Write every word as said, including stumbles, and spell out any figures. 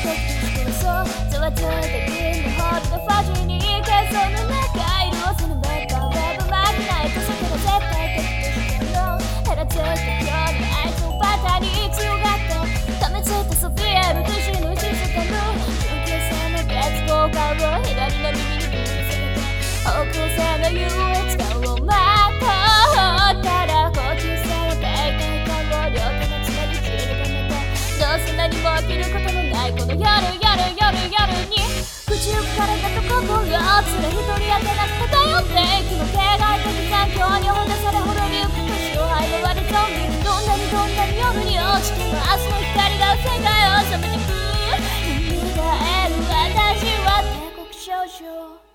時としてはそうざわついてくんのホールドファジーに喧騒の中色褪せぬベッドウェブ巻きないと避けた絶対的としてのヘラついた今日の愛情バターに強がって溜めついたそびえる苦しのシステム純潔さの別交換を左の耳にぶら下げて方向性の優越感をまとったら高級さの大体感を両手の爪に散りばめてどうせ何も起きることのないこの夜夜夜夜に不自由体と心をつれ一人当てなく漂っていくの形骸的残響にほだされ滅びゆく年を這い回るゾンビどんなにどんなに夜に落ちても明日の光が世界を染めてく蘇る私は帝国少女